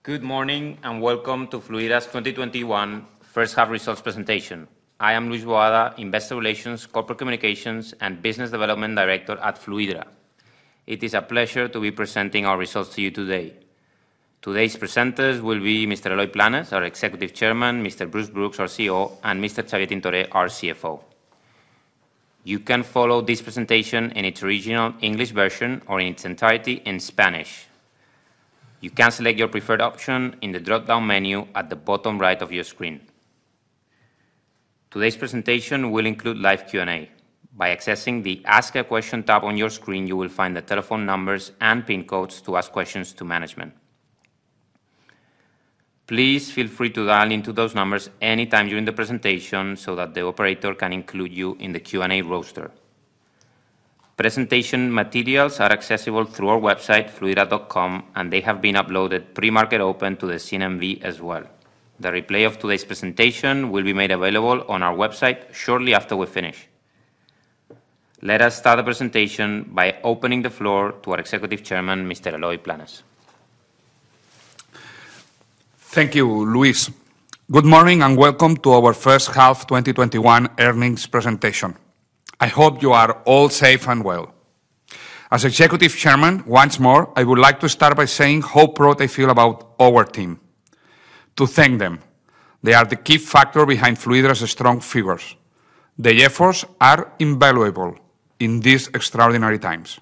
Good morning and welcome to Fluidra's 2021 first half results presentation. I am Luis Boada, Investor Relations, Corporate Communications and Business Development Director at Fluidra. It is a pleasure to be presenting our results to you today. Today's presenters will be Mr. Eloy Planes, our Executive Chairman, Mr. Bruce Brooks, our CEO, and Mr. Xavier Tintoré, our CFO. You can follow this presentation in its original English version or in its entirety in Spanish. You can select your preferred option in the drop-down menu at the bottom right of your screen. Today's presentation will include live Q&A. By accessing the Ask a Question tab on your screen, you will find the telephone numbers and PIN codes to ask questions to management. Please feel free to dial into those numbers anytime during the presentation so that the operator can include you in the Q&A roster. Presentation materials are accessible through our website, fluidra.com, and they have been uploaded pre-market open to the CNMV as well. The replay of today's presentation will be made available on our website shortly after we finish. Let us start the presentation by opening the floor to our Executive Chairman, Mr. Eloy Planes. Thank you, Luis. Good morning and welcome to our first half 2021 earnings presentation. I hope you are all safe and well. As Executive Chairman, once more, I would like to start by saying how proud I feel about our team. To thank them. They are the key factor behind Fluidra's strong figures. Their efforts are invaluable in these extraordinary times.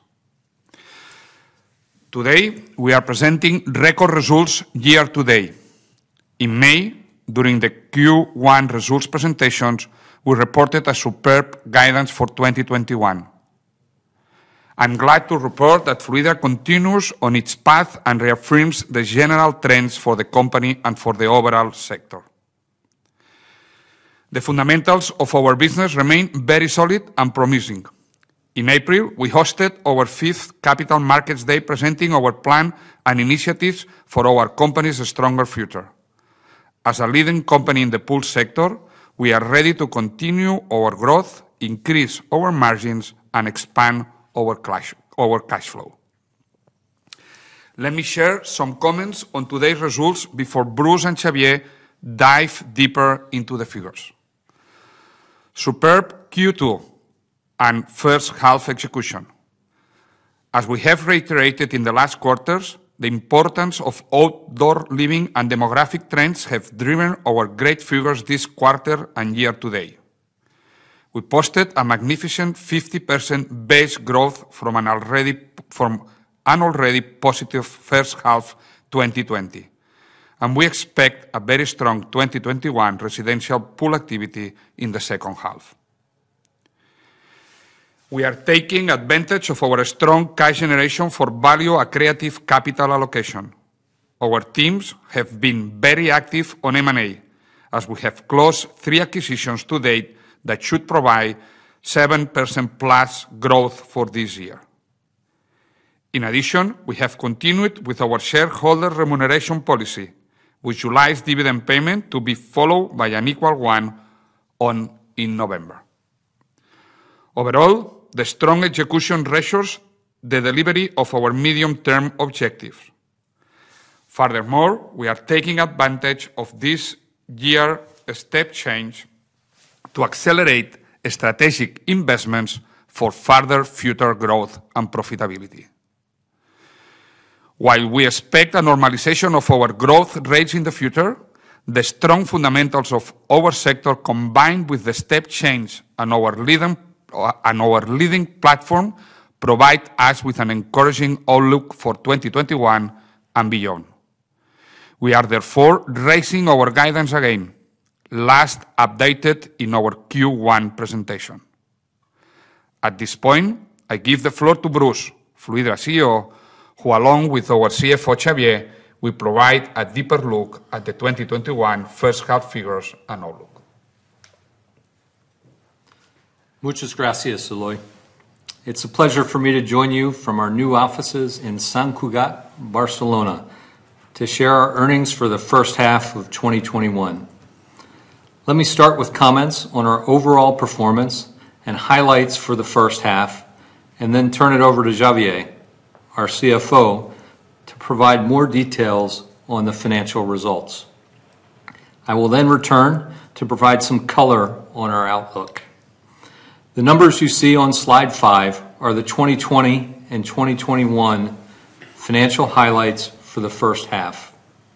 Today, we are presenting record results year to date. In May, during the Q1 results presentations, we reported a superb guidance for 2021. I'm glad to report that Fluidra continues on its path and reaffirms the general trends for the company and for the overall sector. The fundamentals of our business remain very solid and promising. In April, we hosted our 5th Capital Markets Day presenting our plan and initiatives for our company's stronger future. As a leading company in the pool sector, we are ready to continue our growth, increase our margins, and expand our cash flow. Let me share some comments on today's results before Bruce and Xavier dive deeper into the figures. Superb Q2 and first half execution. As we have reiterated in the last quarters, the importance of outdoor living and demographic trends have driven our great figures this quarter and year to date. We posted a magnificent 50% base growth from an already positive first half 2020. And we expect a very strong 2021 residential pool activity in the second half. We are taking advantage of our strong cash generation for value-accretive capital allocation. Our teams have been very active on M&A, as we have closed 3 acquisitions to date that should provide 7% plus growth for this year. In addition, we have continued with our shareholder remuneration policy, with July's dividend payment to be followed by an equal one in November. Overall, the strong execution reassures the delivery of our medium-term objectives. Furthermore, we are taking advantage of this year step change to accelerate strategic investments for further future growth and profitability. While we expect a normalization of our growth rates in the future, the strong fundamentals of our sector combined with the step change and our leading platform provide us with an encouraging outlook for 2021 and beyond. We are therefore raising our guidance again, last updated in our Q1 presentation. At this point, I give the floor to Bruce, Fluidra CEO, who along with our CFO Xavier will provide a deeper look at the 2021 first half figures and outlook. Muchas gracias, Eloy. It's a pleasure for me to join you from our new offices in Sant Cugat, Barcelona, to share our earnings for the first half of 2021. Let me start with comments on our overall performance and highlights for the first half, and then turn it over to Xavier, our CFO, to provide more details on the financial results. I will then return to provide some color on our outlook. The numbers you see on slide 5 are the 2020 and 2021 financial highlights for the first half.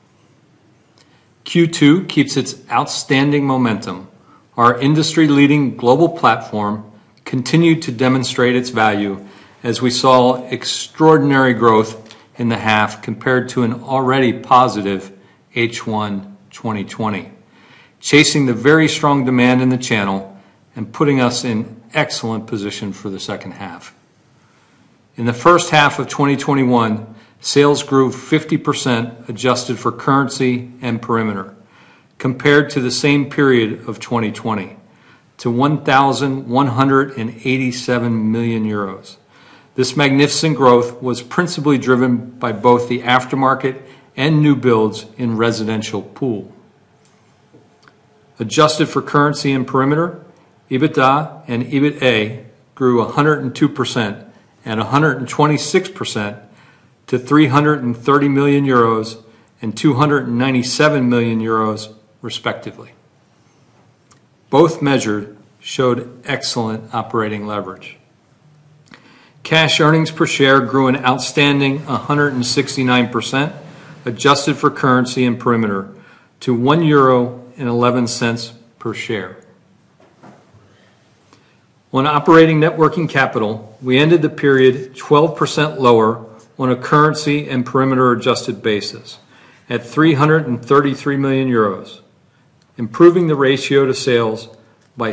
Q2 keeps its outstanding momentum. Our industry-leading global platform continued to demonstrate its value as we saw extraordinary growth in the half compared to an already positive H1 2020, chasing the very strong demand in the channel and putting us in excellent position for the second half. In the first half of 2021, sales grew 50% adjusted for currency and perimeter, compared to the same period of 2020, to 1,187 million euros. This magnificent growth was principally driven by both the aftermarket and new builds in residential pool. Adjusted for currency and perimeter, EBITDA and EBITA grew 102% and 126% to 330 million euros and 297 million euros, respectively. Both measured showed excellent operating leverage. Cash earnings per share grew an outstanding 169%, adjusted for currency and perimeter, to €1.11 per share. On operating net working capital, we ended the period 12% lower on a currency and perimeter adjusted basis at 333 million euros, improving the ratio to sales by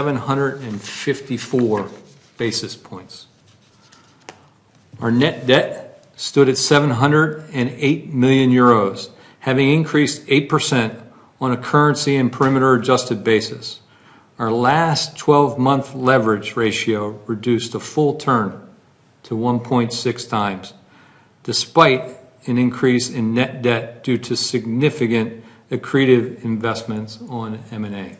754 basis points. Our net debt stood at 708 million euros, having increased 8% on a currency and perimeter adjusted basis. Our last 12-month leverage ratio reduced a full turn to 1.6 times, despite an increase in net debt due to significant accretive investments on M&A.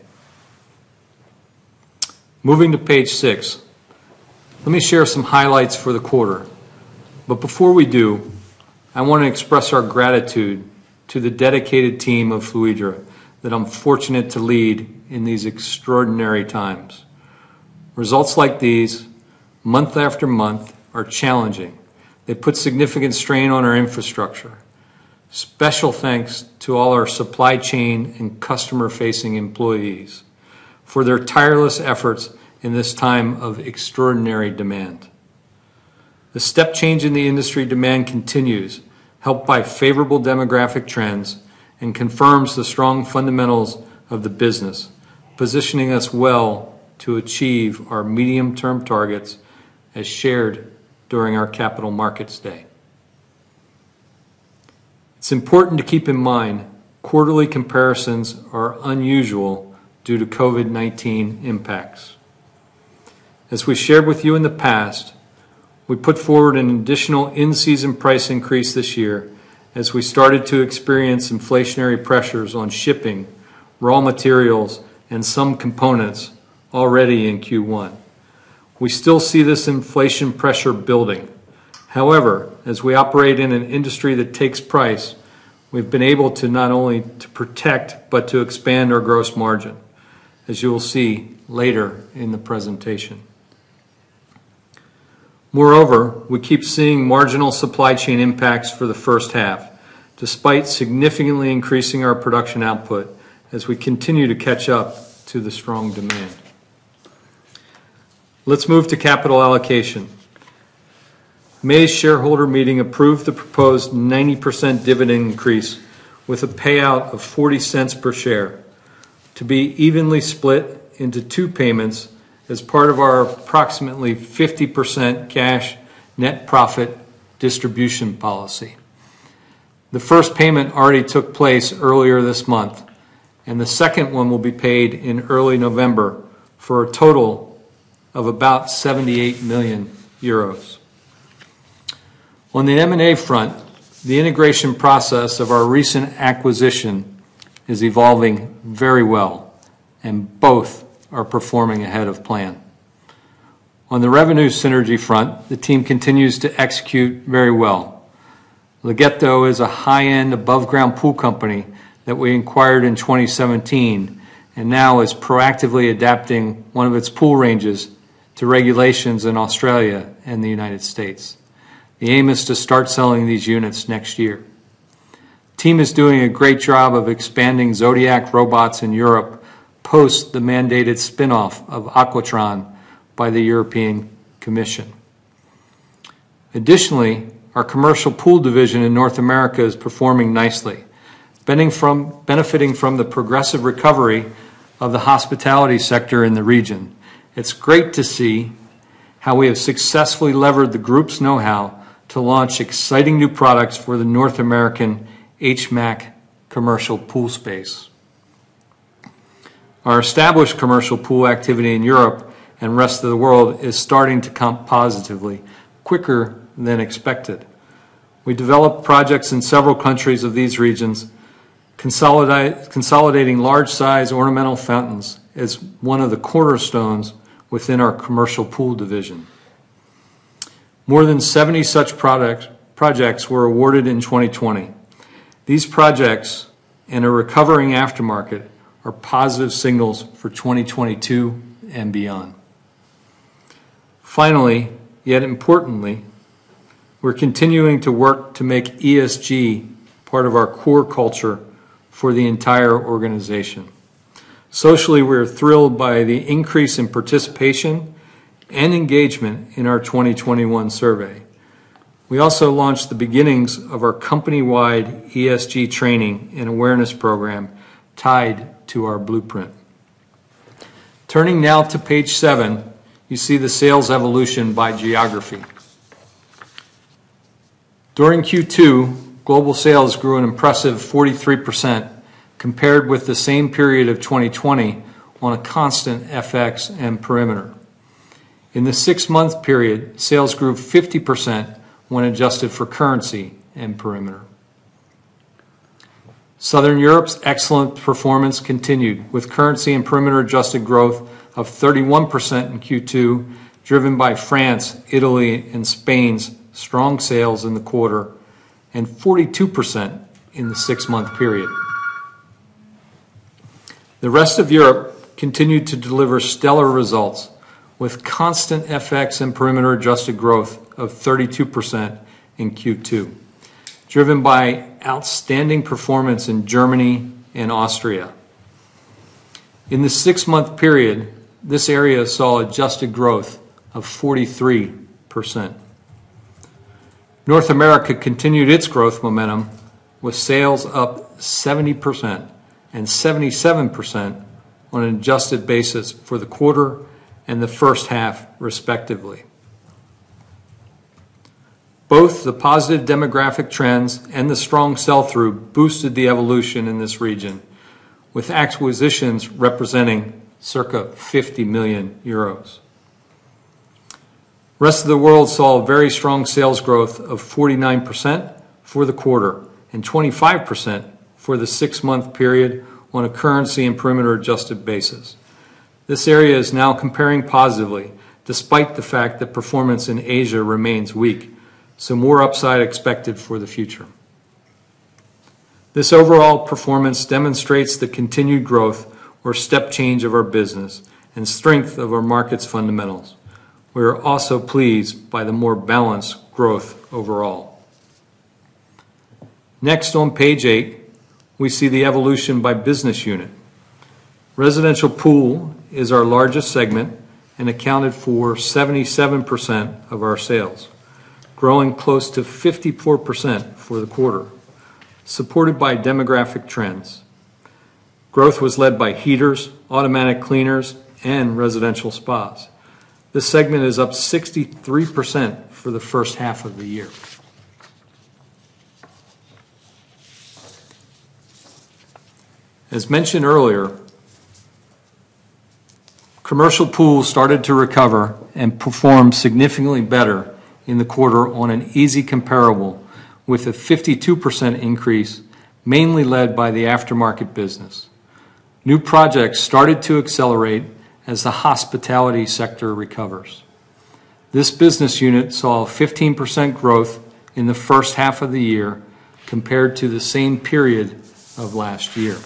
Moving to page 6, let me share some highlights for the quarter. But before we do, I want to express our gratitude to the dedicated team of Fluidra that I'm fortunate to lead in these extraordinary times. Results like these, month after month, are challenging. They put significant strain on our infrastructure. Special thanks to all our supply chain and customer-facing employees for their tireless efforts in this time of extraordinary demand. The step change in the industry demand continues, helped by favorable demographic trends, and confirms the strong fundamentals of the business, positioning us well to achieve our medium-term targets as shared during our Capital Markets Day. It's important to keep in mind quarterly comparisons are unusual due to COVID-19 impacts. As we shared with you in the past, we put forward an additional in-season price increase this year as we started to experience inflationary pressures on shipping, raw materials, and some components already in Q1. We still see this inflation pressure building. However, as we operate in an industry that takes price, we've been able to not only to protect but to expand our gross margin, as you will see later in the presentation. Moreover, we keep seeing marginal supply chain impacts for the first half, despite significantly increasing our production output as we continue to catch up to the strong demand. Let's move to capital allocation. May's shareholder meeting approved the proposed 90% dividend increase with a payout of 40 cents per share to be evenly split into two payments as part of our approximately 50% cash net profit distribution policy. The first payment already took place earlier this month, and the second one will be paid in early November for a total of about 78 million euros. On the M&A front, the integration process of our recent acquisition is evolving very well, and both are performing ahead of plan. On the revenue synergy front, the team continues to execute very well. Laghetto is a high-end above-ground pool company that we acquired in 2017 and now is proactively adapting one of its pool ranges to regulations in Australia and the United States. The aim is to start selling these units next year. The team is doing a great job of expanding Zodiac robots in Europe post the mandated spin-off of Aquatron by the European Commission. Additionally, our commercial pool division in North America is performing nicely, benefiting from the progressive recovery of the hospitality sector in the region. It's great to see how we have successfully levered the group's know-how to launch exciting new products for the North American HMAC commercial pool space. Our established commercial pool activity in Europe and rest of the world is starting to comp positively, quicker than expected. We developed projects in several countries of these regions, consolidating large-size ornamental fountains as one of the cornerstones within our commercial pool division. More than 70 such projects were awarded in 2020. These projects and a recovering aftermarket are positive signals for 2022 and beyond. Finally, yet importantly, we're continuing to work to make ESG part of our core culture for the entire organization. Socially, we're thrilled by the increase in participation and engagement in our 2021 survey. We also launched the beginnings of our company-wide ESG training and awareness program tied to our blueprint. Turning now to page 7, you see the sales evolution by geography. During Q2, global sales grew an impressive 43% compared with the same period of 2020 on a constant FX and perimeter. In the 6-month period, sales grew 50% when adjusted for currency and perimeter. Southern Europe's excellent performance continued with currency and perimeter adjusted growth of 31% in Q2, driven by France, Italy, and Spain's strong sales in the quarter, and 42% in the 6-month period. The rest of Europe continued to deliver stellar results with constant FX and perimeter adjusted growth of 32% in Q2, driven by outstanding performance in Germany and Austria. In the 6-month period, this area saw adjusted growth of 43%. North America continued its growth momentum with sales up 70% and 77% on an adjusted basis for the quarter and the first half, respectively. Both the positive demographic trends and the strong sell-through boosted the evolution in this region, with acquisitions representing circa 50 million euros. Rest of the world saw a very strong sales growth of 49% for the quarter and 25% for the 6-month period on a currency and perimeter adjusted basis. This area is now comparing positively, despite the fact that performance in Asia remains weak, so more upside expected for the future. This overall performance demonstrates the continued growth or step change of our business and strength of our market's fundamentals. We are also pleased by the more balanced growth overall. Next, on page 8, we see the evolution by business unit. Residential pool is our largest segment and accounted for 77% of our sales, growing close to 54% for the quarter, supported by demographic trends. Growth was led by heaters, automatic cleaners, and residential spas. This segment is up 63% for the first half of the year. As mentioned earlier, commercial pools started to recover and perform significantly better in the quarter on an easy comparable with a 52% increase, mainly led by the aftermarket business. New projects started to accelerate as the hospitality sector recovers. This business unit saw a 15% growth in the first half of the year compared to the same period of last year.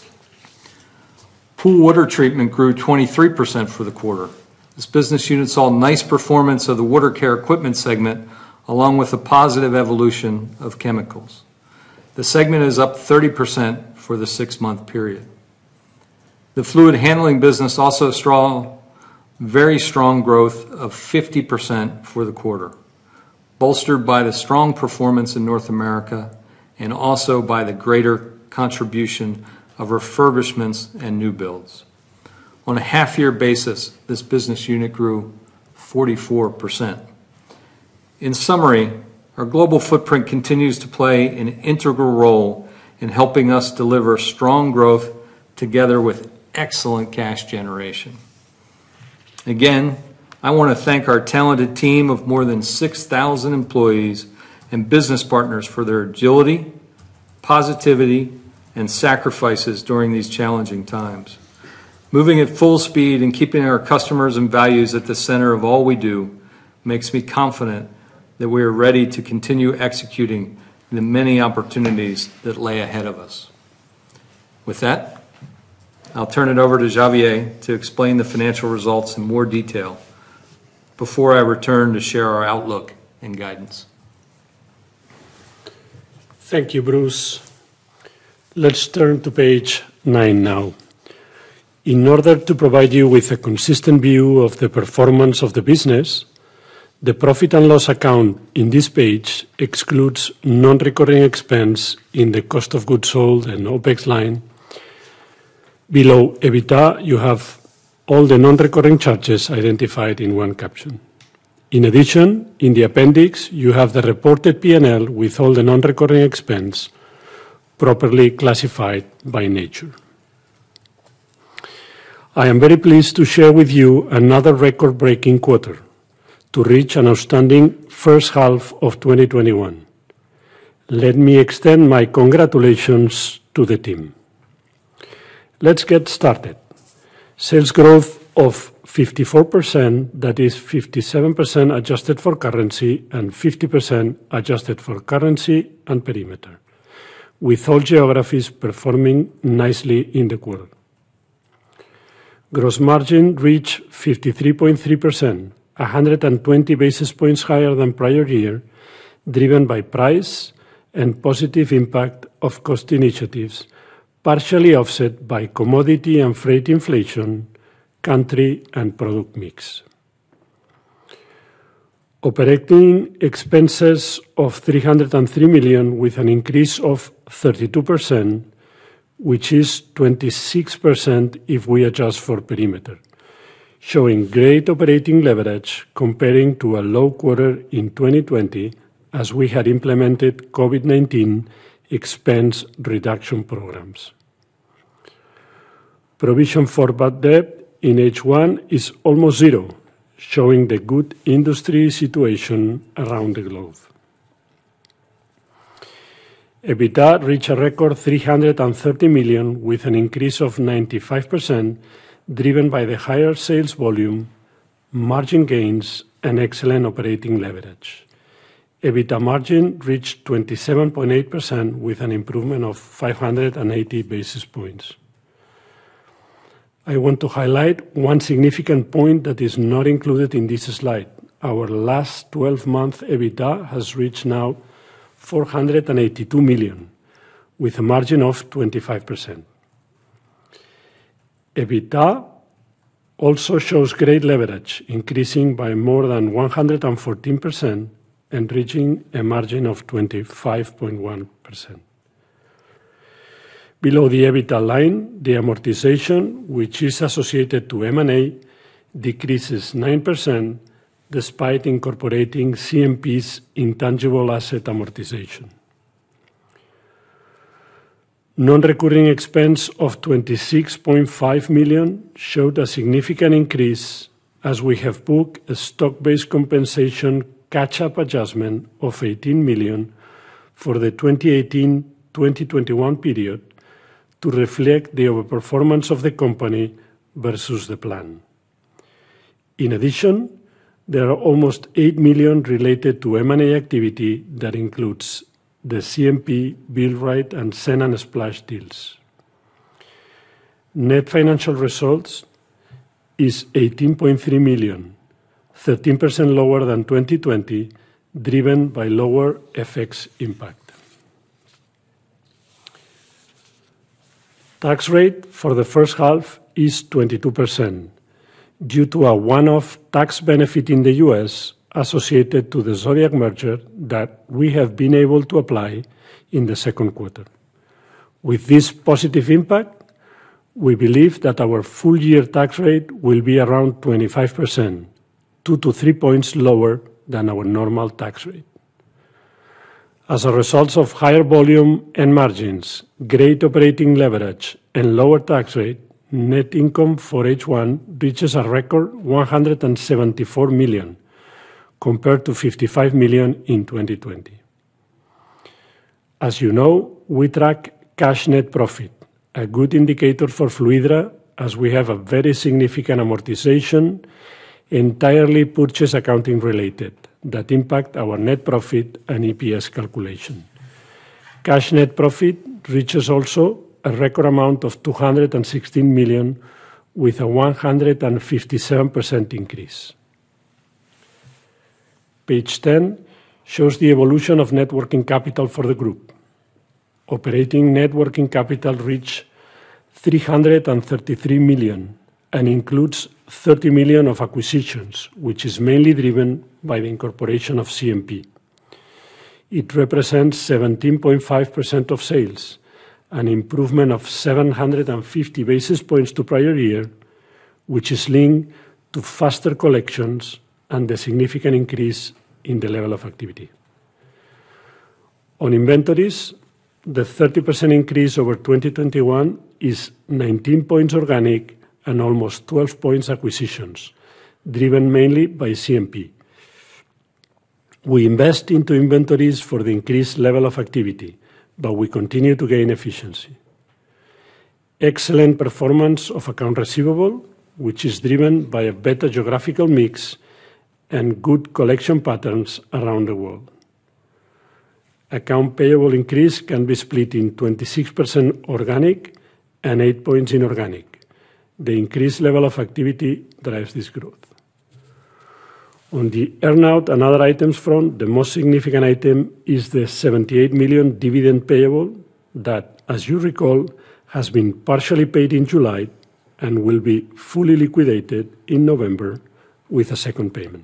Pool water treatment grew 23% for the quarter. This business unit saw nice performance of the water care equipment segment, along with a positive evolution of chemicals. The segment is up 30% for the 6-month period. The fluid handling business also saw very strong growth of 50% for the quarter, bolstered by the strong performance in North America and also by the greater contribution of refurbishments and new builds. On a half-year basis, this business unit grew 44%. In summary, our global footprint continues to play an integral role in helping us deliver strong growth together with excellent cash generation. Again, I want to thank our talented team of more than 6,000 employees and business partners for their agility, positivity, and sacrifices during these challenging times. Moving at full speed and keeping our customers and values at the center of all we do makes me confident that we are ready to continue executing the many opportunities that lay ahead of us. With that, I'll turn it over to Xavier to explain the financial results in more detail before I return to share our outlook and guidance. Thank you, Bruce. Let's turn to page 9 now. In order to provide you with a consistent view of the performance of the business, the profit and loss account in this page excludes non-recurring expense in the cost of goods sold and OPEX line. Below EBITDA, you have all the non-recurring charges identified in one caption. In addition, in the appendix, you have the reported P&L with all the non-recurring expense properly classified by nature. I am very pleased to share with you another record-breaking quarter to reach an outstanding first half of 2021. Let me extend my congratulations to the team. Let's get started. Sales growth of 54%, that is 57% adjusted for currency and 50% adjusted for currency and perimeter, with all geographies performing nicely in the quarter. Gross margin reached 53.3%, 120 basis points higher than prior year, driven by price and positive impact of cost initiatives, partially offset by commodity and freight inflation, country and product mix. Operating expenses of 303 million with an increase of 32%, which is 26% if we adjust for perimeter, showing great operating leverage comparing to a low quarter in 2020 as we had implemented COVID-19 expense reduction programs. Provision for bad debt in H1 is almost zero, showing the good industry situation around the globe. EBITDA reached a record 330 million with an increase of 95%, driven by the higher sales volume, margin gains, and excellent operating leverage. EBITDA margin reached 27.8% with an improvement of 580 basis points. I want to highlight one significant point that is not included in this slide. Our last 12-month EBITDA has reached now 482 million, with a margin of 25%. EBITDA also shows great leverage, increasing by more than 114% and reaching a margin of 25.1%. Below the EBITDA line, the amortization, which is associated to M&A, decreases 9% despite incorporating CMP's intangible asset amortization. Non-recurring expense of 26.5 million showed a significant increase as we have booked a stock-based compensation catch-up adjustment of 18 million for the 2018-2021 period to reflect the overperformance of the company versus the plan. In addition, there are almost 8 million related to M&A activity that includes the CMP, Buildrite, and Sen and Splash deals. Net financial results is 18.3 million, 13% lower than 2020, driven by lower FX impact. Tax rate for the first half is 22%, due to a one-off tax benefit in the US associated to the Zodiac merger that we have been able to apply in the second quarter. With this positive impact, we believe that our full-year tax rate will be around 25%, 2 to 3 points lower than our normal tax rate. As a result of higher volume and margins, great operating leverage, and lower tax rate, net income for H1 reaches a record 174 million, compared to 55 million in 2020. As you know, we track cash net profit, a good indicator for Fluidra, as we have a very significant amortization, entirely purchase accounting related, that impact our net profit and EPS calculation. Cash net profit reaches also a record amount of 216 million, with a 157% increase. Page 10 shows the evolution of net working capital for the group. Operating net working capital reached 333 million and includes 30 million of acquisitions, which is mainly driven by the incorporation of CMP. It represents 17.5% of sales, an improvement of 750 basis points to prior year, which is linked to faster collections and the significant increase in the level of activity. On inventories, the 30% increase over 2021 is 19 points organic and almost 12 points acquisitions, driven mainly by CMP. We invest into inventories for the increased level of activity, but we continue to gain efficiency. Excellent performance of account receivable, which is driven by a better geographical mix and good collection patterns around the world. Account payable increase can be split in 26% organic and 8 points inorganic. The increased level of activity drives this growth. On the earn-out and other items front, the most significant item is the 78 million dividend payable that, as you recall, has been partially paid in July and will be fully liquidated in November with a second payment.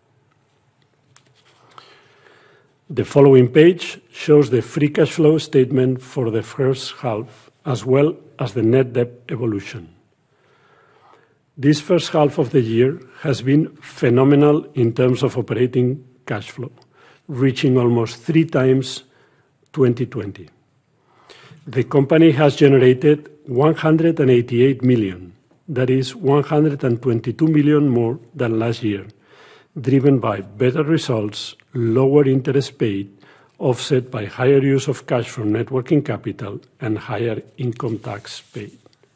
The following page shows the free cash flow statement for the first half, as well as the net debt evolution. This first half of the year has been phenomenal in terms of operating cash flow, reaching almost 3 times 2020. The company has generated 188 million, that is 122 million more than last year, driven by better results, lower interest paid, offset by higher use of cash from net working capital and higher income tax paid.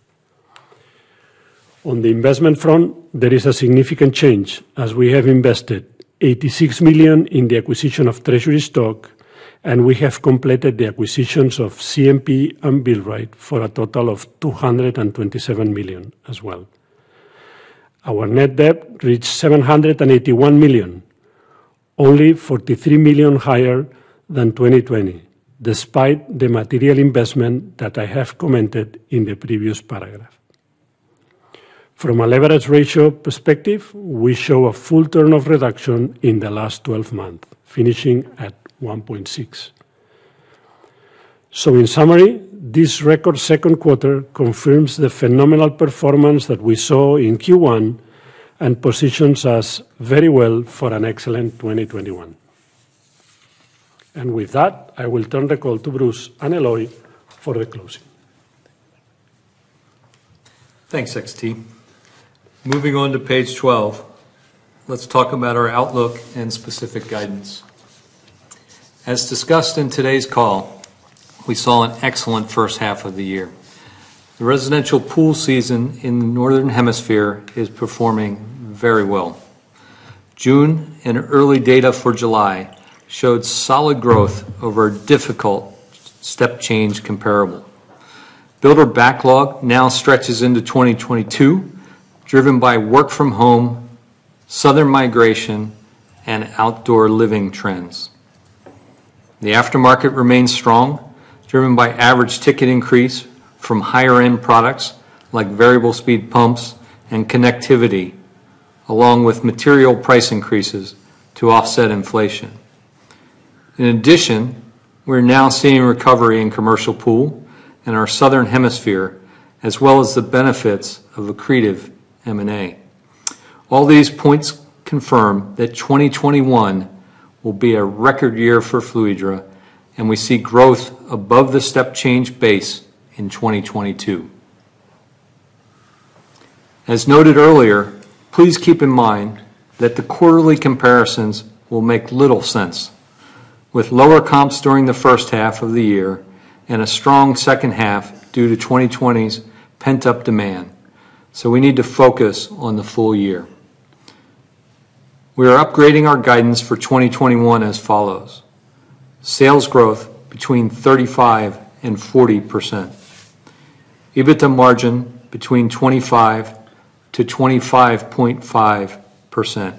On the investment front, there is a significant change, as we have invested 86 million in the acquisition of treasury stock, and we have completed the acquisitions of CMP and Buildrite for a total of 227 million as well. Our net debt reached 781 million, only 43 million higher than 2020, despite the material investment that I have commented in the previous paragraph. From a leverage ratio perspective, we show a full turn of reduction in the last 12 months, finishing at 1.6. So in summary, this record second quarter confirms the phenomenal performance that we saw in Q1 and positions us very well for an excellent 2021. And with that, I will turn the call to Bruce and Eloy for the closing. Thanks, XT. Moving on to page 12, let's talk about our outlook and specific guidance. As discussed in today's call, we saw an excellent first half of the year. The residential pool season in the Northern Hemisphere is performing very well. June and early data for July showed solid growth over a difficult step change comparable. Builder backlog now stretches into 2022, driven by work from home, southern migration, and outdoor living trends. The aftermarket remains strong, driven by average ticket increase from higher end products like variable speed pumps and connectivity, along with material price increases to offset inflation. In addition, we're now seeing recovery in commercial pool in our southern hemisphere, as well as the benefits of accretive M&A. All these points confirm that 2021 will be a record year for Fluidra, and we see growth above the step change base in 2022. As noted earlier, please keep in mind that the quarterly comparisons will make little sense, with lower comps during the first half of the year and a strong second half due to 2020's pent-up demand. So we need to focus on the full year. We are upgrading our guidance for 2021 as follows. Sales growth between 35 and 40%. EBITDA margin between 25 to 25.5%.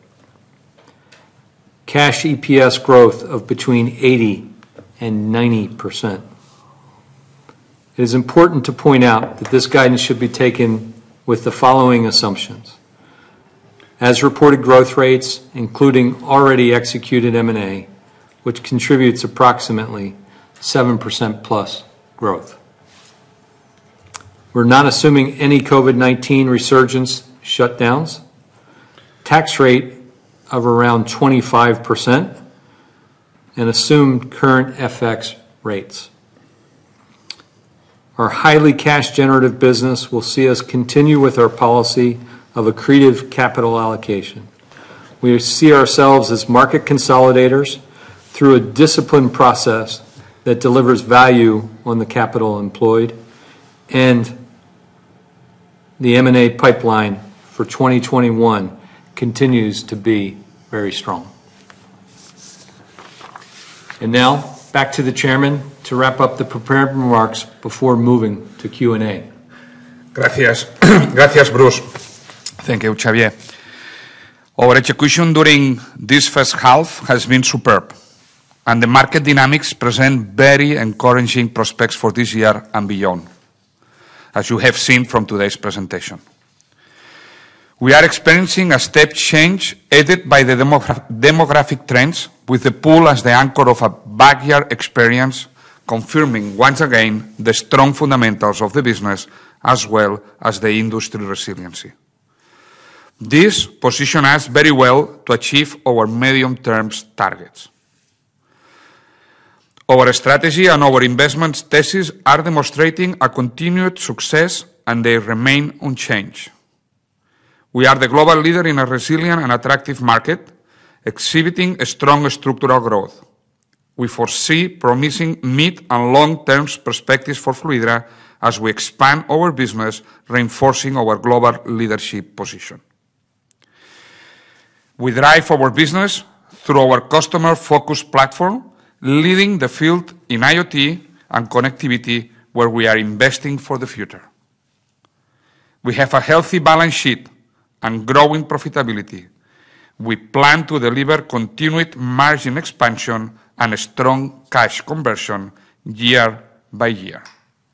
Cash EPS growth of between 80 and 90%. It is important to point out that this guidance should be taken with the following assumptions. As reported growth rates, including already executed M&A, which contributes approximately 7% plus growth. We're not assuming any COVID-19 resurgence shutdowns. Tax rate of around 25% and assumed current FX rates. Our highly cash generative business will see us continue with our policy of accretive capital allocation. We see ourselves as market consolidators through a disciplined process that delivers value on the capital employed, and the M&A pipeline for 2021 continues to be very strong. And now, back to the chairman to wrap up the prepared remarks before moving to Q&A. Gracias. Gracias, Bruce. Thank you, Xavier. Our execution during this first half has been superb, and the market dynamics present very encouraging prospects for this year and beyond, as you have seen from today's presentation. We are experiencing a step change aided by the demographic trends, with the pool as the anchor of a backyard experience, confirming once again the strong fundamentals of the business as well as the industry resiliency. This positions us very well to achieve our medium-term targets. Our strategy and our investment thesis are demonstrating a continued success, and they remain unchanged. We are the global leader in a resilient and attractive market, exhibiting a strong structural growth. We foresee promising mid- and long-term perspectives for Fluidra as we expand our business, reinforcing our global leadership position. We drive our business through our customer-focused platform, leading the field in IoT and connectivity, where we are investing for the future. We have a healthy balance sheet and growing profitability. We plan to deliver continued margin expansion and a strong cash conversion year by year.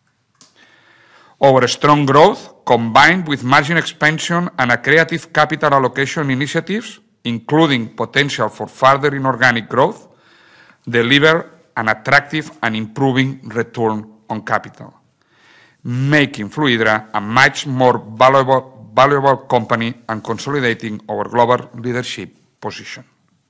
Our strong growth, combined with margin expansion and accretive capital allocation initiatives, including potential for further inorganic growth, deliver an attractive and improving return on capital, making Fluidra a much more valuable company and consolidating our global leadership position.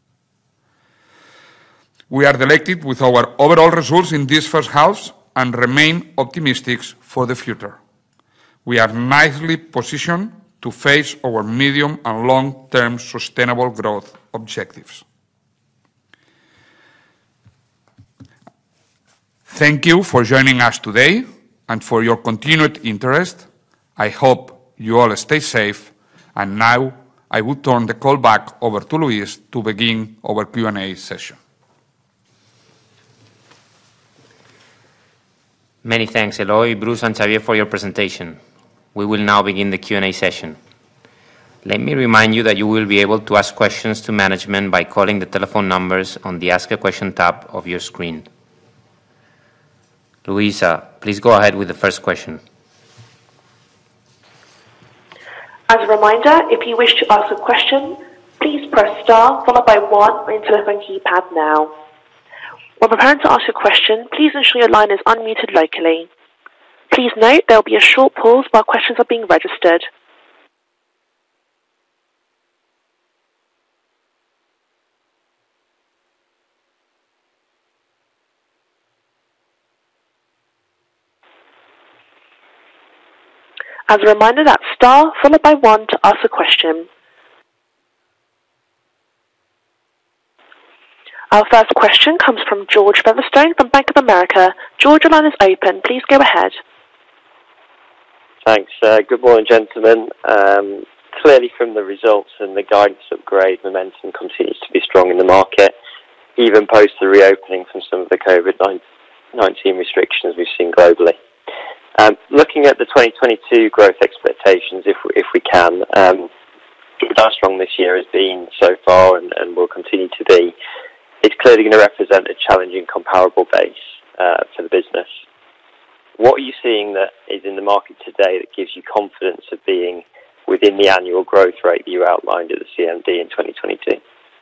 We are delighted with our overall results in this first half and remain optimistic for the future. We are nicely positioned to face our medium and long-term sustainable growth objectives. Thank you for joining us today and for your continued interest. I hope you all stay safe, and now I will turn the call back over to Luis to begin our Q&A session. Many thanks, Eloy, Bruce, and Xavier for your presentation. We will now begin the Q&A session. Let me remind you that you will be able to ask questions to management by calling the telephone numbers on the Ask a Question tab of your screen. Luisa, please go ahead with the first question. As a reminder, if you wish to ask a question, please press star followed by 1 on your telephone keypad now. When preparing to ask a question, please ensure your line is unmuted locally. Please note there will be a short pause while questions are being registered. As a reminder, that's star followed by 1 to ask a question. Our first question comes from George Featherstone from Bank of America. George, your line is open. Please go ahead. Thanks. Good morning, gentlemen. Clearly from the results and the guidance upgrade, momentum continues to be strong in the market, even post the reopening from some of the COVID-19 restrictions we've seen globally. Looking at the 2022 growth expectations, if we can, given how strong this year has been so far and will continue to be, it's clearly going to represent a challenging comparable base for the business. What are you seeing that is in the market today that gives you confidence of being within the annual growth rate you outlined at the CMD in 2022?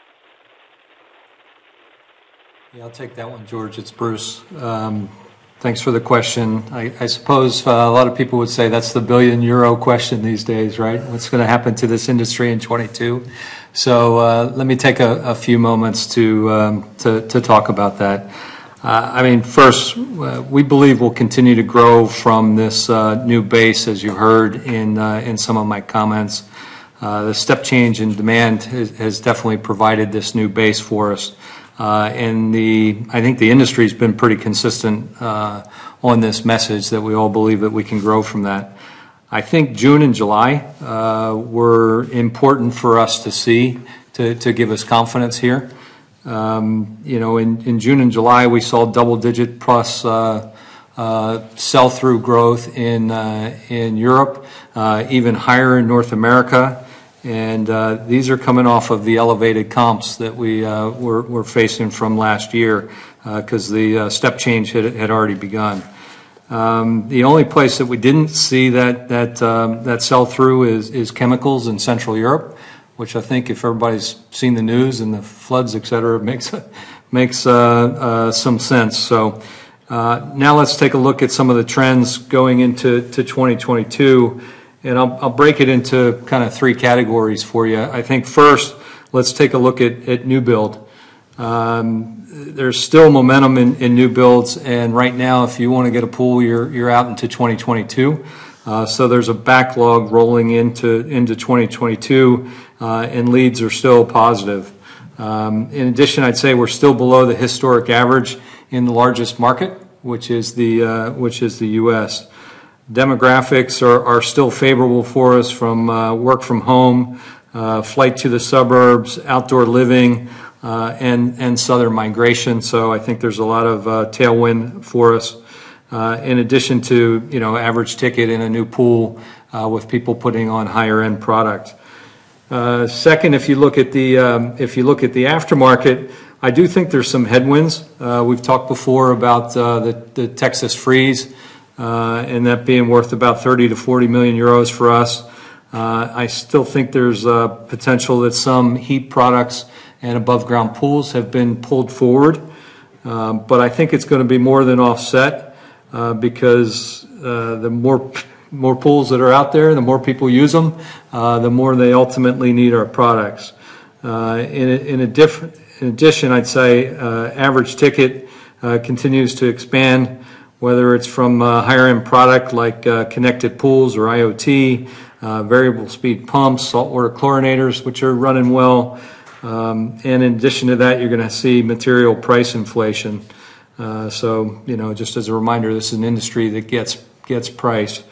Yeah, I'll take that one, George. It's Bruce. Thanks for the question. I suppose a lot of people would say that's the €1 billion question these days, right? What's going to happen to this industry in 22? So let me take a few moments to talk about that. I mean, first, we believe we'll continue to grow from this new base, as you heard in some of my comments. The step change in demand has definitely provided this new base for us. And I think the industry's been pretty consistent on this message that we all believe that we can grow from that. I think June and July were important for us to see to give us confidence here. In June and July we saw double-digit plus sell-through growth in Europe, even higher in North America. And these are coming off of the elevated comps that we were facing from last year because the step change had already begun. The only place that we didn't see that sell-through is chemicals in Central Europe, which I think if everybody's seen the news and the floods, et cetera, makes some sense. So now let's take a look at some of the trends going into 2022. And I'll break it into kind of 3 categories for you. I think first, let's take a look at new build. There's still momentum in new builds, and right now, if you want to get a pool, you're out into 2022. So there's a backlog rolling into 2022, and leads are still positive. In addition, I'd say we're still below the historic average in the largest market, which is the U.S. Demographics are still favorable for us from work from home, flight to the suburbs, outdoor living, and southern migration. So I think there's a lot of tailwind for us. In addition to average ticket in a new pool with people putting on higher end product. Second, if you look at the aftermarket, I do think there's some headwinds. We've talked before about the Texas freeze. And that being worth about 30 to 40 million euros for us. I still think there's potential that some heat products and above ground pools have been pulled forward. But I think it's going to be more than offset because the more pools that are out there, the more people use them, the more they ultimately need our products. In addition, I'd say average ticket continues to expand, whether it's from higher end product like connected pools or IoT, variable speed pumps, saltwater chlorinators, which are running well. And in addition to that, you're going to see material price inflation. So, just as a reminder, this is an industry that gets priced.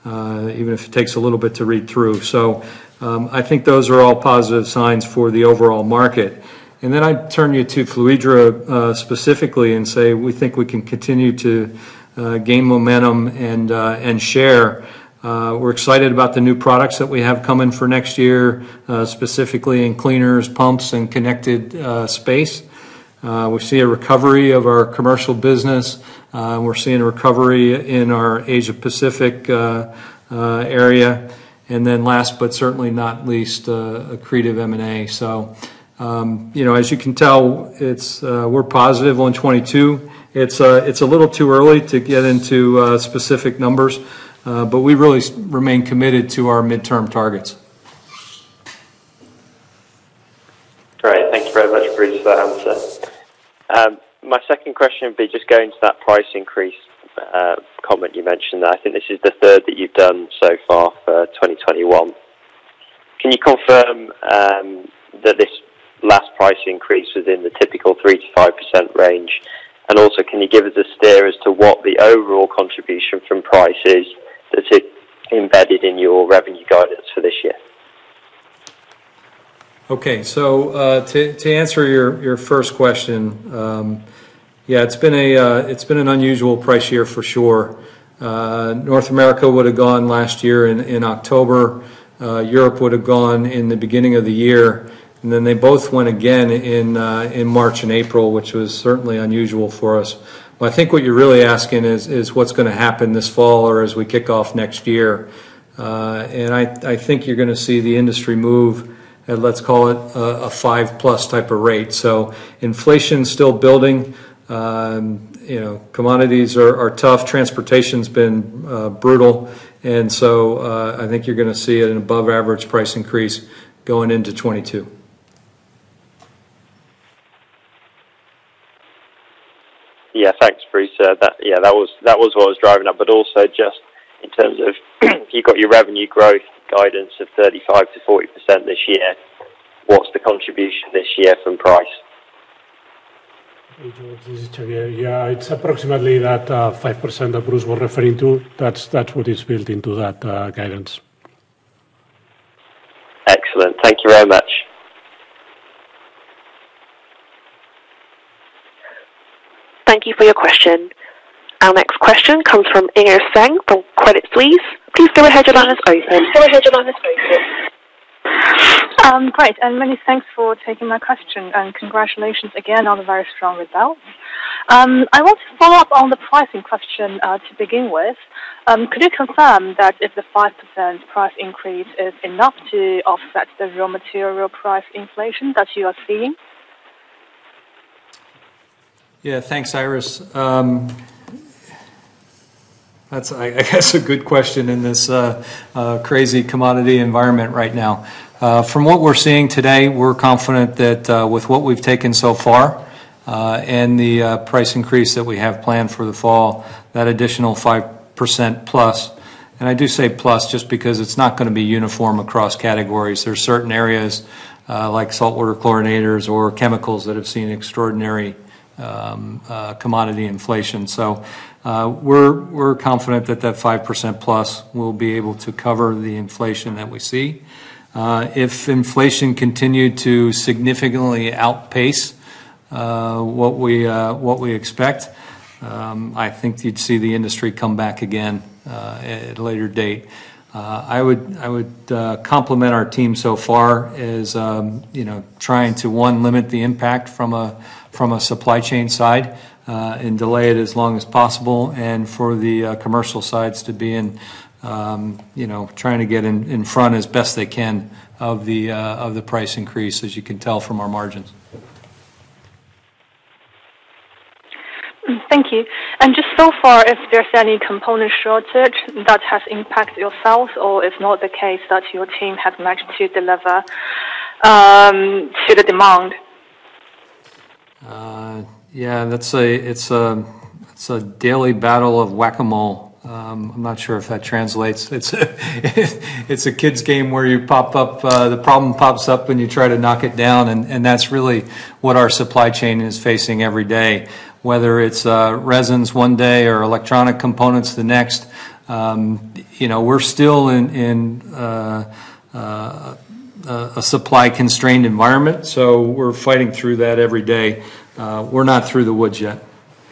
even if it takes a little bit to read through. So I think those are all positive signs for the overall market. And then I turn you to Fluidra specifically and say we think we can continue to gain momentum and share. We're excited about the new products that we have coming for next year, specifically in cleaners, pumps, and connected space. We see a recovery of our commercial business. We're seeing a recovery in our Asia Pacific area. And then last but certainly not least, accretive M&A. So, as you can tell, we're positive on 22. It's a little too early to get into specific numbers, but we really remain committed to our midterm targets. Great, thank you very much, Bruce, for that answer. My second question would be just going to that price increase comment you mentioned there. I think this is the third that you've done so far for 2021. Can you confirm that this last price increase was in the typical 3 to 5% range? And also, can you give us a steer as to what the overall contribution from price is that's embedded in your revenue guidance for this year? Okay, so to answer your first question, it's been an unusual price year for sure. North America would have gone last year in October. Europe would have gone in the beginning of the year, and then they both went again in March and April, which was certainly unusual for us. Well, I think what you're really asking is what's going to happen this fall or as we kick off next year. And I think you're going to see the industry move at, let's call it, a 5+ type of rate. So inflation's still building. Commodities are tough. Transportation's been brutal. And so I think you're going to see an above average price increase going into 22. Yeah, thanks, Bruce. That was what I was driving at. But also, just in terms of you got your revenue growth guidance of 35 to 40% this year. What's the contribution this year from price? This is Xavier. Yeah, it's approximately that 5% that Bruce was referring to. That's what is built into that guidance. Excellent. Thank you very much. Thank you for your question. Our next question comes from Inger Seng from Credit Suisse. Please go ahead, your line is open. Great, and many thanks for taking my question, and congratulations again on the very strong results. I want to follow up on the pricing question to begin with. Could you confirm that if the 5% price increase is enough to offset the raw material price inflation that you are seeing? Yeah, thanks, Iris. That's, I guess, a good question in this crazy commodity environment right now. From what we're seeing today, we're confident that with what we've taken so far and the price increase that we have planned for the fall, that additional 5% plus, and I do say plus just because it's not going to be uniform across categories. There's certain areas like saltwater chlorinators or chemicals that have seen extraordinary commodity inflation. So we're confident that 5% plus will be able to cover the inflation that we see. If inflation continued to significantly outpace what we expect, I think you'd see the industry come back again at a later date. I would compliment our team so far as trying to limit the impact from a supply chain side and delay it as long as possible, and for the commercial sides to be in trying to get in front as best they can of the price increase, as you can tell from our margins. Thank you. And just so far, if there's any component shortage that has impacted your sales, or if not the case that your team has managed to deliver to the demand? Yeah, it's a daily battle of whack-a-mole. I'm not sure if that translates. It's a kid's game where you pop up, the problem pops up and you try to knock it down, and that's really what our supply chain is facing every day. Whether it's resins one day or electronic components the next, We're still in a supply-constrained environment, so we're fighting through that every day. We're not through the woods yet.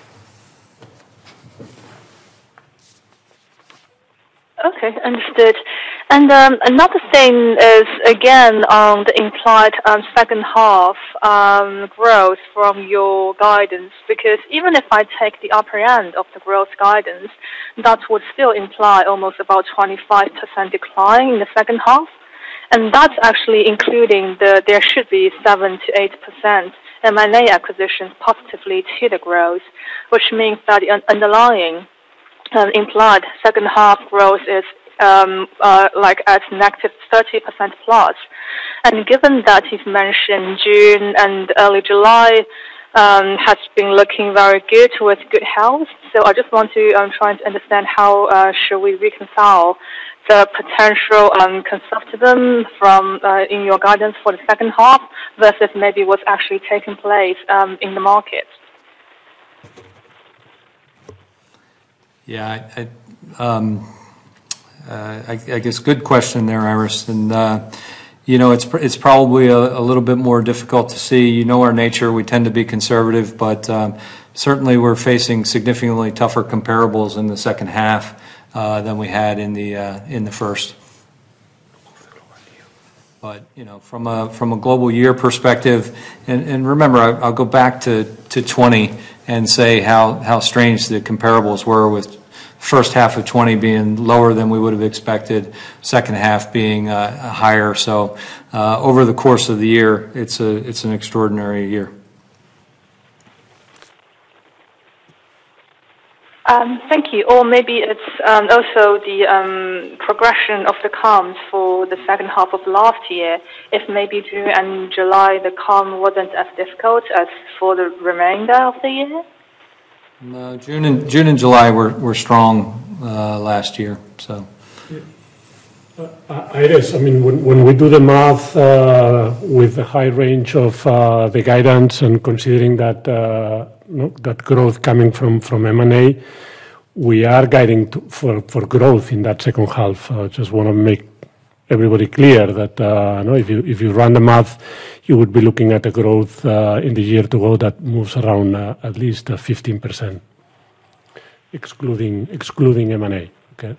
Okay, understood. And another thing is, again, on the implied second half growth from your guidance, because even if I take the upper end of the growth guidance, that would still imply almost about 25% decline in the second half. And that's actually including there should be 7 to 8% M&A acquisitions positively to the growth, which means that the underlying implied second half growth is like at negative 30% plus. And given that you've mentioned June and early July has been looking very good with good health, so I just want to try to understand how should we reconcile the potential conservatism from in your guidance for the second half versus maybe what's actually taking place in the market. Yeah, I guess good question there, Iris. And it's probably a little bit more difficult to see. You know our nature; we tend to be conservative, but certainly we're facing significantly tougher comparables in the second half than we had in the first. But from a global year perspective, and remember, I'll go back to 20 and say how strange the comparables were, with first half of 20 being lower than we would have expected, second half being higher. So over the course of the year, it's an extraordinary year. Thank you. Or maybe it's also the progression of the comps for the second half of last year. If maybe June and July the comp wasn't as difficult as for the remainder of the year. No, June and July were strong last year. So. Iris, I mean, when we do the math with the high range of the guidance and considering that that growth coming from M&A, we are guiding for growth in that second half. Just want to make everybody clear that if you run the math, you would be looking at a growth in the year to go that moves around at least 15%, excluding M&A. Okay.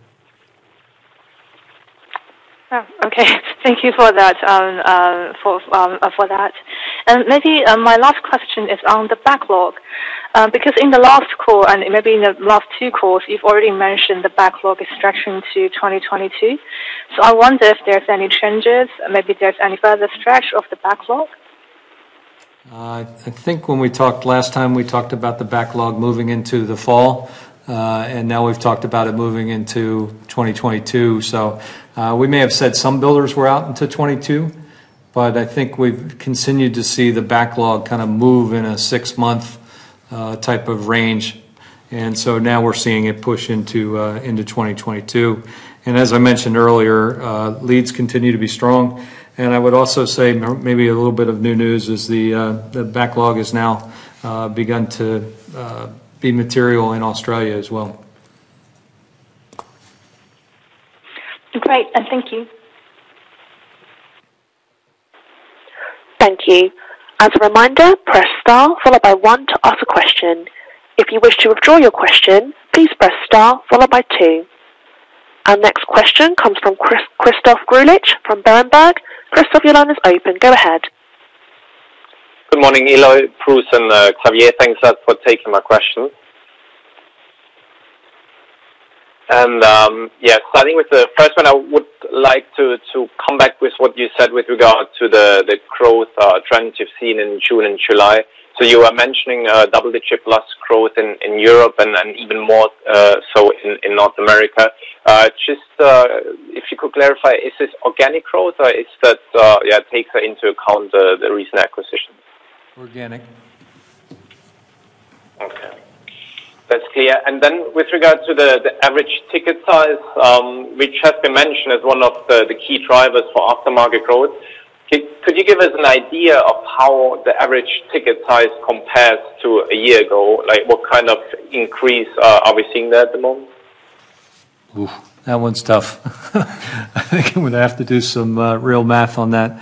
Oh, okay, thank you for that. For that, and maybe my last question is on the backlog, because in the last call and maybe in the last two calls, you've already mentioned the backlog is stretching to 2022. So I wonder if there's any changes, maybe there's any further stretch of the backlog. I think when we talked last time, we talked about the backlog moving into the fall. And now we've talked about it moving into 2022. So we may have said some builders were out into 22, but I think we've continued to see the backlog kind of move in a 6-month type of range. And so now we're seeing it push into 2022. And as I mentioned earlier, leads continue to be strong. And I would also say maybe a little bit of new news is the backlog has now begun to be material in Australia as well. Great, and thank you. Thank you. As a reminder, press star followed by 1 to ask a question. If you wish to withdraw your question, please press star followed by 2. Our next question comes from Christoph Greulich from Berenberg. Christoph, your line is open. Go ahead. Good morning, Eloy, Bruce, and Xavier. Thanks for taking my question. And starting with the first one, I would like to come back with what you said with regard to the growth trend you've seen in June and July. So you were mentioning double-digit plus growth in Europe and even more so in North America. If you could clarify, is this organic growth or is that takes into account the recent acquisitions? Organic. Okay. That's clear. And then with regard to the average ticket size, which has been mentioned as one of the key drivers for aftermarket growth, could you give us an idea of how the average ticket size compares to a year ago? Like what kind of increase are we seeing there at the moment? Ooh, that one's tough. I think I'm going to have to do some real math on that.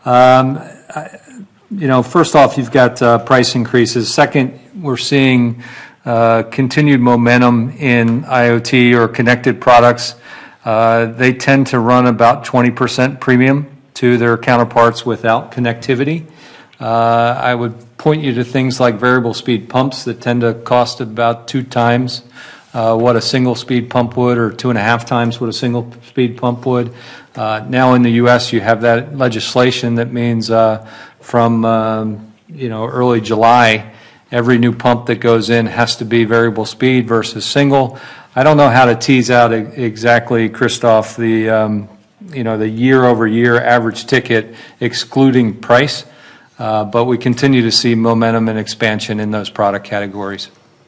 First off, you've got price increases. Second, we're seeing continued momentum in IoT or connected products. They tend to run about 20% premium to their counterparts without connectivity. I would point you to things like variable speed pumps that tend to cost about 2 times what a single speed pump would, or 2.5 times what a single speed pump would. Now in the U.S. you have that legislation that means from early July, every new pump that goes in has to be variable speed versus single. I don't know how to tease out exactly, Christoph, the year-over-year average ticket excluding price, but we continue to see momentum and expansion in those product categories.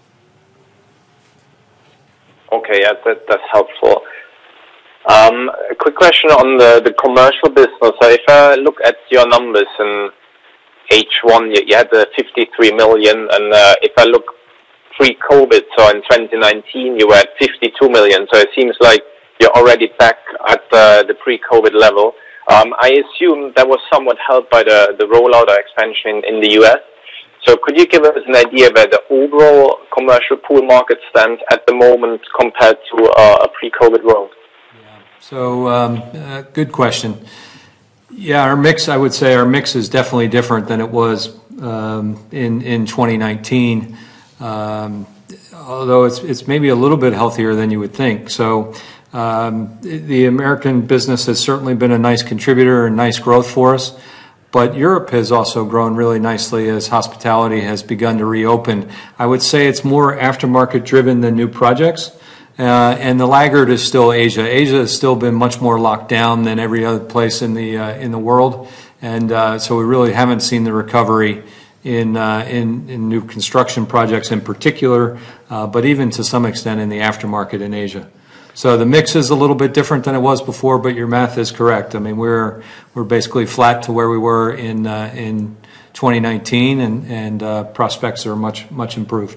Okay, yeah, that's helpful. A quick question on the commercial business. So if I look at your numbers in H1, you had the 53 million, and if I look pre-COVID, so in 2019, you were at 52 million. So it seems like you're already back at the pre-COVID level. I assume that was somewhat helped by the rollout or expansion in the US. So could you give us an idea where the overall commercial pool market stands at the moment compared to a pre-COVID world? Yeah. So good question. Yeah, I would say our mix is definitely different than it was in 2019, although it's maybe a little bit healthier than you would think. So the American business has certainly been a nice contributor and nice growth for us. But Europe has also grown really nicely as hospitality has begun to reopen. I would say it's more aftermarket driven than new projects. And the laggard is still Asia. Asia has still been much more locked down than every other place in the world. And so we really haven't seen the recovery in new construction projects in particular, but even to some extent in the aftermarket in Asia. So the mix is a little bit different than it was before, but your math is correct. I mean, we're basically flat to where we were in 2019, and prospects are much improved.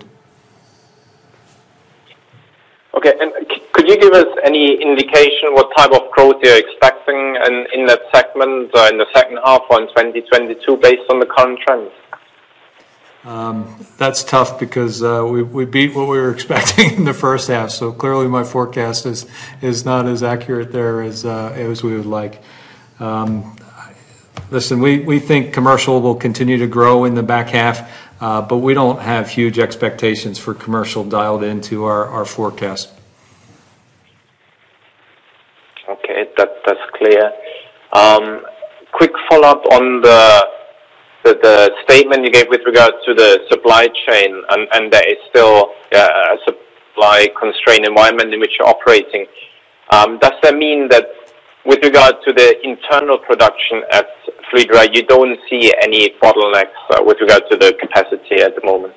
Okay, and could you give us any indication what type of growth you're expecting in that segment in the second half or in 2022 based on the current trends? That's tough because we beat what we were expecting in the first half, so clearly my forecast is not as accurate there as we would like. Listen, we think commercial will continue to grow in the back half, but we don't have huge expectations for commercial dialed into our forecast. Okay, that's clear. Quick follow-up on the statement you gave with regard to the supply chain, and there is still a supply constrained environment in which you're operating. Does that mean that with regard to the internal production at Fluidra, you don't see any bottlenecks with regard to the capacity at the moment?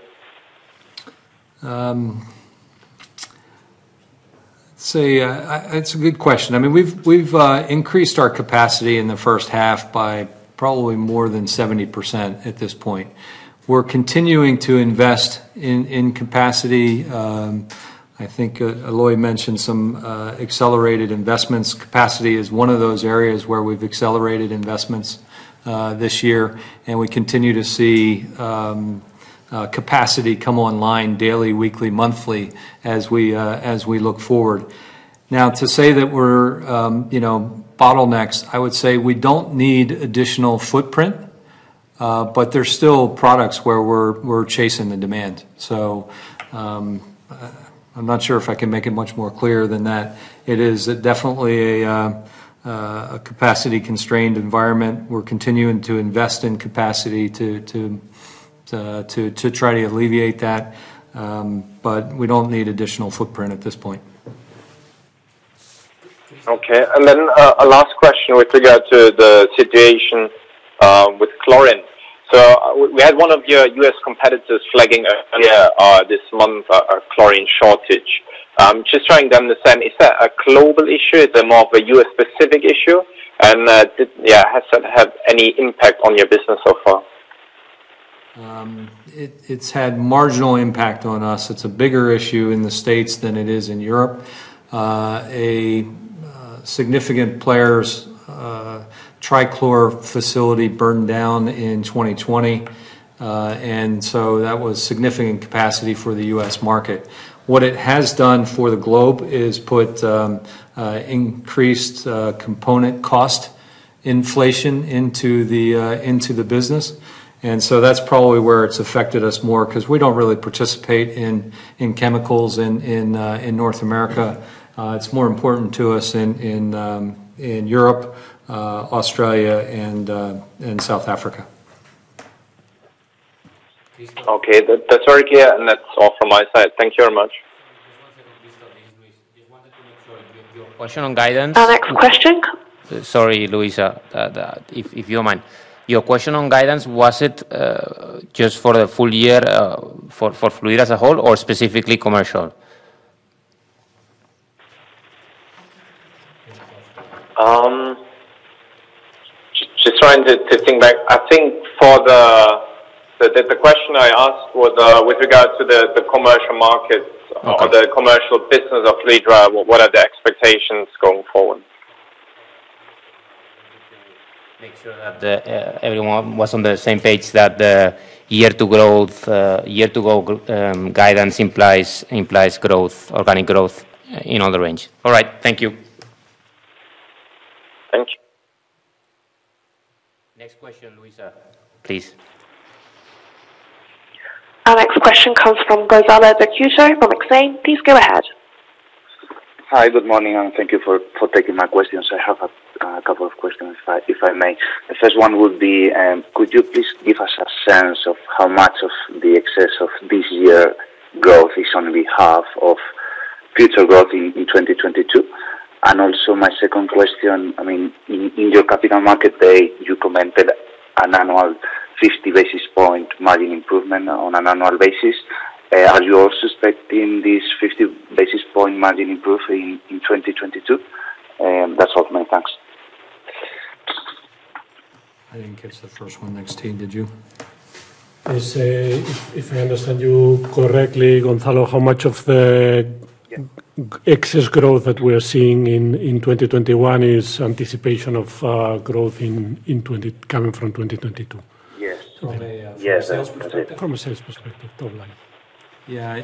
It's a good question. I mean, we've increased our capacity in the first half by probably more than 70% at this point. We're continuing to invest in capacity. I think Eloy mentioned some accelerated investments. Capacity is one of those areas where we've accelerated investments this year, and we continue to see capacity come online daily, weekly, monthly as we look forward. Now, to say that we're bottlenecks, I would say we don't need additional footprint, but there's still products where we're chasing the demand. So I'm not sure if I can make it much more clear than that. It is definitely a capacity-constrained environment. We're continuing to invest in capacity to try to alleviate that, but we don't need additional footprint at this point. Okay, and then a last question with regard to the situation with chlorine. So we had one of your U.S. competitors flagging earlier this month a chlorine shortage. Just trying to understand, is that a global issue? Is it more of a U.S. specific issue? And has that had any impact on your business so far? It's had marginal impact on us. It's a bigger issue in the States than it is in Europe. a significant player's trichlor facility burned down in 2020, and so that was significant capacity for the U.S. market. What it has done for the globe is put increased component cost inflation into the business, and so that's probably where it's affected us more, because we don't really participate in chemicals in North America. It's more important to us in Europe, Australia, and South Africa. Okay, that's very clear, and that's all from my side. Thank you very much. Your question on guidance. Our next question. Sorry, Luisa, if you don't mind. Your question on guidance, was it just for the full year for Fluidra as a whole, or specifically commercial? Just trying to think back. I think for the question I asked was with regard to the commercial market, or the commercial business of Fluidra. What are the expectations going forward? Make sure that everyone was on the same page, that the year-to-go guidance implies growth, organic growth in all the range. All right, thank you. Thank you. Next question, Luisa, please. Our next question comes from Gonzalo de Cuso from Exane. Please go ahead. Hi, good morning, and thank you for taking my questions. I have a couple of questions, if I may. The first one would be, could you please give us a sense of how much of the excess of this year growth is on behalf of future growth in 2022? And also my second question, I mean, in your capital market day, you commented an annual 50 basis point margin improvement on an annual basis. Are you also expecting this 50 basis point margin improvement in 2022? That's all, many thanks. I didn't catch the first one. Next team, did you? Is, if I understand you correctly, Gonzalo, how much of the excess growth that we are seeing in 2021 is anticipation of growth coming from 2022? Yes. From a Yes, sales perspective. From a sales perspective, top line. Yeah.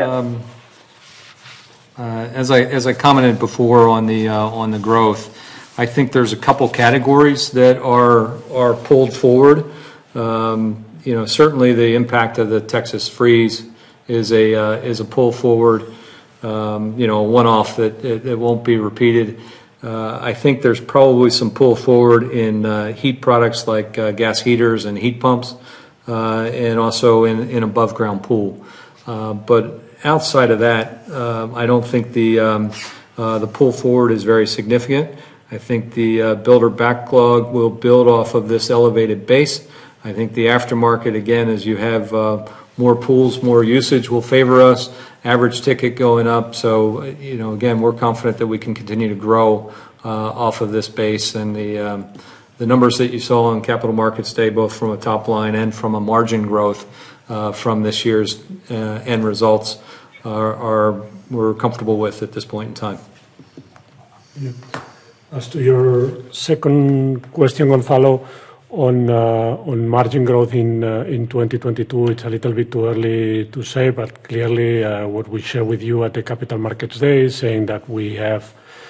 As I commented before on the growth, I think there's a couple categories that are pulled forward. Certainly the impact of the Texas freeze is a pull forward. A one-off that won't be repeated. I think there's probably some pull forward in heat products like gas heaters and heat pumps, and also in above ground pool. But outside of that, I don't think the pull forward is very significant. I think the builder backlog will build off of this elevated base. I think the aftermarket, again, as you have more pools, more usage will favor us. Average ticket going up. So, again, we're confident that we can continue to grow off of this base, and the numbers that you saw on Capital Markets Day, both from a top line and from a margin growth from this year's end results, we're comfortable with at this point in time. Yeah. As to your second question, Gonzalo, on margin growth in 2022, it's a little bit too early to say, but clearly what we share with you at the Capital Markets Day, saying that we have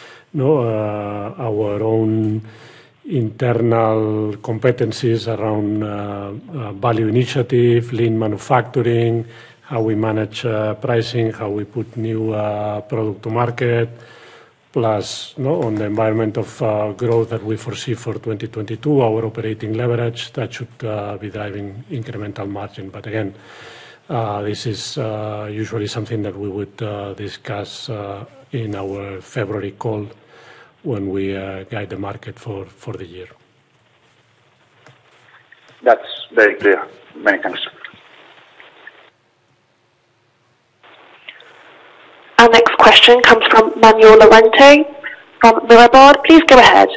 our own internal competencies around value initiative, lean manufacturing, how we manage pricing, how we put new product to market, plus on the environment of growth that we foresee for 2022, our operating leverage, that should be driving incremental margin. But again, this is usually something that we would discuss in our February call when we guide the market for the year. That's very clear. Many thanks. Our next question comes from Manuel Lorente from Mirabaud. Please go ahead.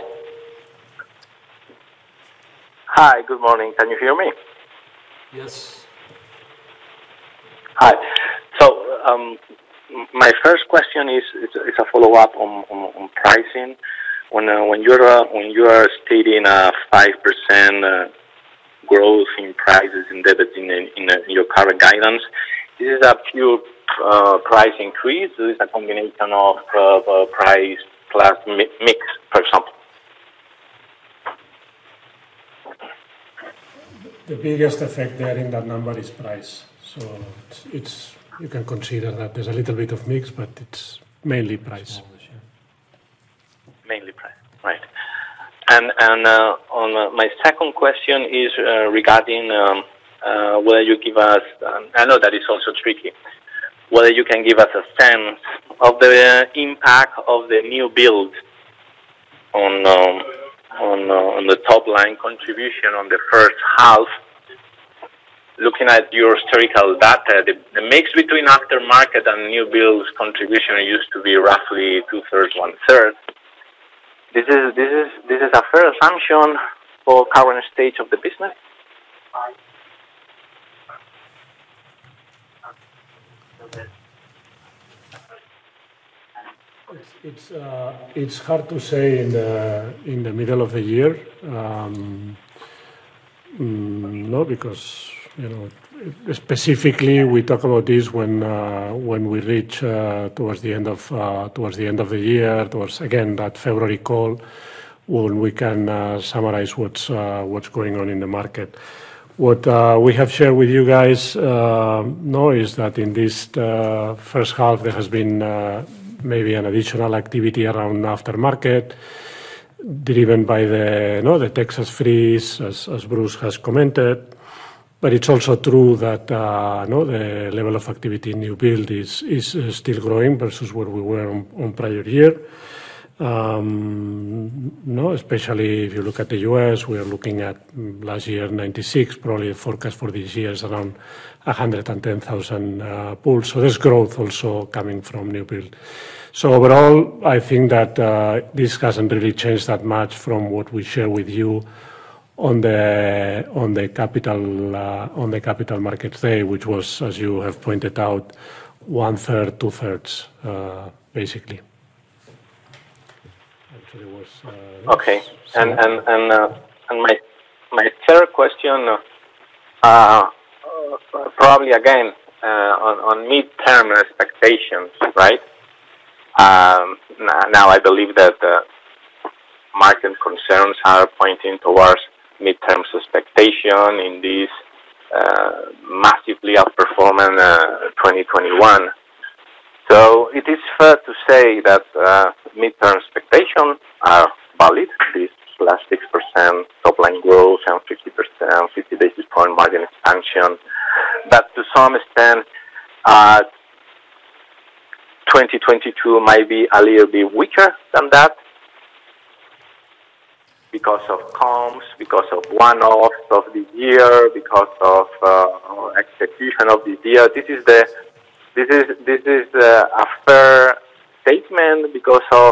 Hi, good morning. Can you hear me? Yes. Hi. So, my first question is a follow-up on pricing. When you are stating a 5% growth in prices embedded in your current guidance, this is a pure price increase. This is a combination of price plus mix, for example. The biggest effect there in that number is price. So it's you can consider that there's a little bit of mix, but it's mainly price. Mainly price, right? And on my second question is regarding whether you give us. I know that it's also tricky. Whether you can give us a sense of the impact of the new build on the top line contribution on the first half. Looking at your historical data, the mix between aftermarket and new builds contribution used to be roughly 2/3, 1/3. This is a fair assumption for current stage of the business. It's hard to say in the middle of the year, no, because specifically we talk about this when we reach towards the end of the year, towards again that February call, when we can summarize what's going on in the market. What we have shared with you guys is that in this first half there has been maybe an additional activity around aftermarket, driven by the Texas freeze, as Bruce has commented. But it's also true that the level of activity in new build is still growing versus where we were on prior year. Especially if you look at the US, we are looking at last year 96, probably the forecast for this year is around 110,000 pools. So there's growth also coming from new build. So overall, I think that this hasn't really changed that much from what we share with you on the capital markets day, which was, as you have pointed out, 1/3, 2/3, basically. Actually, was okay. And my third question, probably again on midterm expectations, right? Now I believe that market concerns are pointing towards midterm expectation in this massively outperforming 2021. So it is fair to say that midterm expectations are valid. This plus 6% top line growth and 50 basis point margin expansion. But to some extent, 2022 might be a little bit weaker than that, because of comps, because of one-offs of this year, because of execution of this year. This is a fair statement because of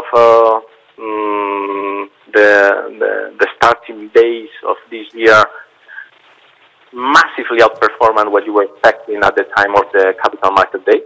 the starting base of this year massively outperforming what you were expecting at the time of the Capital Market Day.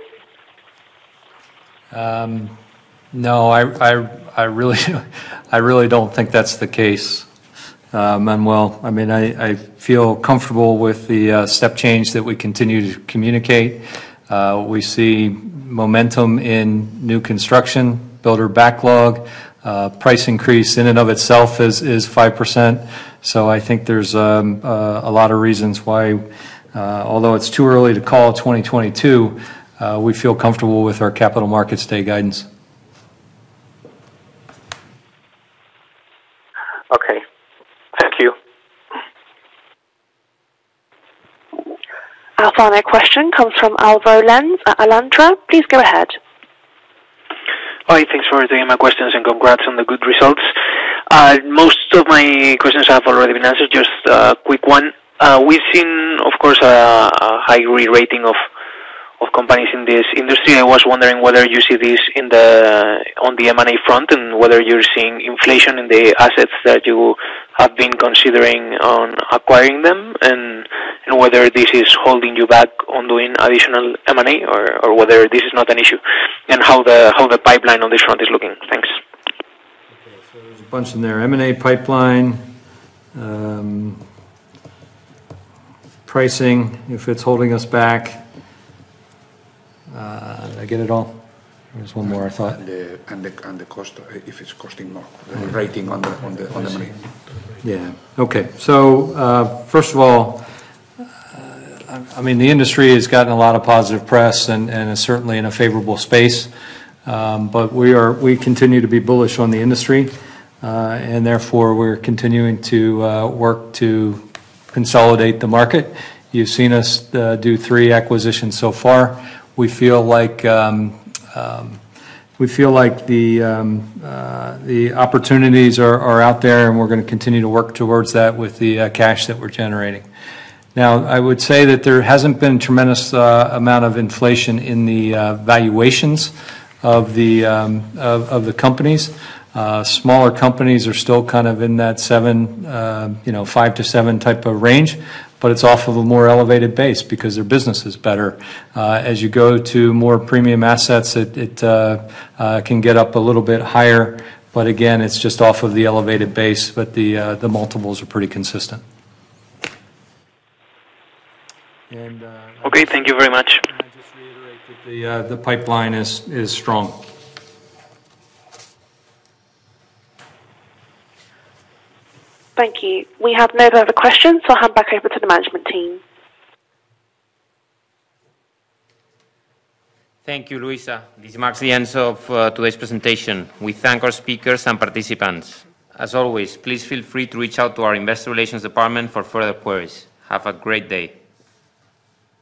No, I really don't think that's the case, Manuel. I mean, I feel comfortable with the step change that we continue to communicate. We see momentum in new construction, builder backlog, price increase in and of itself is 5%. So I think there's a lot of reasons why, although it's too early to call 2022, we feel comfortable with our Capital Markets Day guidance. Okay. Thank you. Our final question comes from Alvaro Lenz at Alantra. Please go ahead. Hi, thanks for taking my questions and congrats on the good results. Most of my questions have already been answered. Just a quick one. We've seen, of course, a high re-rating of companies in this industry. I was wondering whether you see this on the M&A front, and whether you're seeing inflation in the assets that you have been considering on acquiring them, and whether this is holding you back on doing additional M&A, or whether this is not an issue, and how the pipeline on this front is looking. Thanks. Okay, so there's a bunch in there. M&A pipeline, pricing, if it's holding us back. Did I get it all? There's one more, I thought. And the cost, if it's costing more, the rating on the money. Yeah. Okay. So first of all, I mean, the industry has gotten a lot of positive press and is certainly in a favorable space, but we continue to be bullish on the industry, and therefore we're continuing to work to consolidate the market. You've seen us do 3 acquisitions so far. We feel like the opportunities are out there, and we're going to continue to work towards that with the cash that we're generating. Now, I would say that there hasn't been a tremendous amount of inflation in the valuations of the companies. Smaller companies are still kind of in that 5 to 7 type of range, but it's off of a more elevated base because their business is better. As you go to more premium assets, it can get up a little bit higher, but again, it's just off of the elevated base, but the multiples are pretty consistent. And, okay, thank you very much. I just reiterate that the pipeline is strong. Thank you. We have no further questions, so I'll hand back over to the management team. Thank you, Luisa. This marks the end of today's presentation. We thank our speakers and participants. As always, please feel free to reach out to our Investor Relations Department for further queries. Have a great day.